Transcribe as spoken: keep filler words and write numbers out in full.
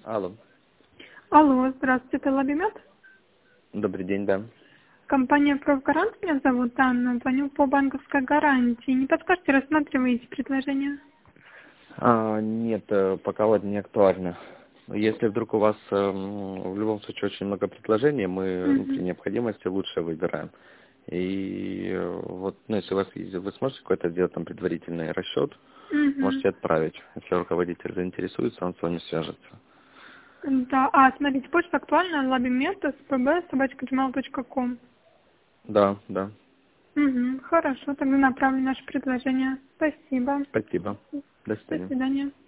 Алло. Алло, здравствуйте, это Лабимед? Добрый день, да. Компания «Профгарант», меня зовут Анна, звоню по банковской гарантии. Не подскажете, рассматриваете предложение? А, нет, э, пока вот не актуально. Если вдруг у вас э, м, в любом случае очень много предложений, мы ну, при Угу. необходимости лучше выбираем. И э, вот, ну, если у вас есть, вы сможете какой-то сделать там предварительный расчет, Угу. можете отправить. Если руководитель заинтересуется, он с вами свяжется. Да, а, смотрите, почта актуальна, лабимед, спб, собачка джимейл точка ком. Да, да. Угу, хорошо, тогда направлю наше предложение. Спасибо. Спасибо. До До свидания. свидания.